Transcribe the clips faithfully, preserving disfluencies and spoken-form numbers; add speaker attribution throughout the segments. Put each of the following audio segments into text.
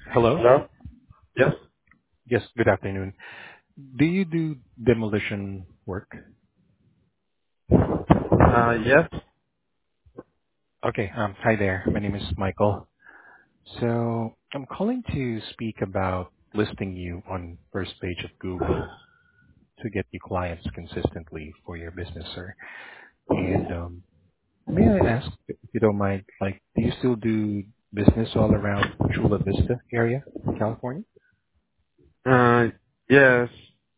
Speaker 1: Hello?
Speaker 2: Hello? Yes?
Speaker 1: Yes, good afternoon. Do you do demolition work?
Speaker 2: Uh, yes?
Speaker 1: Okay, um, hi there. My name is Michael. So I'm calling to speak about listing you on first page of Google to get you clients consistently for your business, sir. And um, may I ask, if you don't mind, like, do you still do business all around Chula Vista area in California?
Speaker 2: Uh, yes.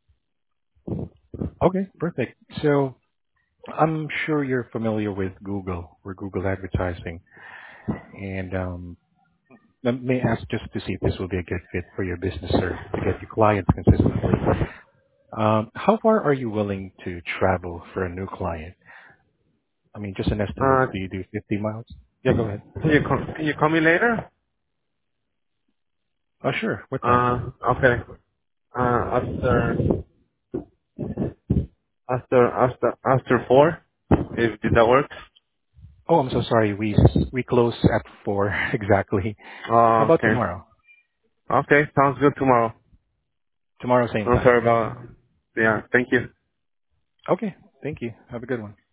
Speaker 1: Okay, perfect. So I'm sure you're familiar with Google or Google advertising. And um, let me ask just to see if this will be a good fit for your business, sir, to get you clients consistently. Um, how far are you willing to travel for a new client? I mean, just an estimate.
Speaker 2: Uh,
Speaker 1: Do you do fifty miles? Yeah, go ahead.
Speaker 2: can you call, can you call me later?
Speaker 1: Oh, sure. What time?
Speaker 2: Uh, okay. Uh, after, after, after, after four? If, if that works?
Speaker 1: Oh, I'm so sorry. We we close at four exactly. How
Speaker 2: Uh,
Speaker 1: about
Speaker 2: okay.
Speaker 1: tomorrow?
Speaker 2: Okay, sounds good tomorrow.
Speaker 1: Tomorrow, same
Speaker 2: I'm
Speaker 1: time.
Speaker 2: sorry about, yeah, thank you.
Speaker 1: Okay. Thank you. Have a good one.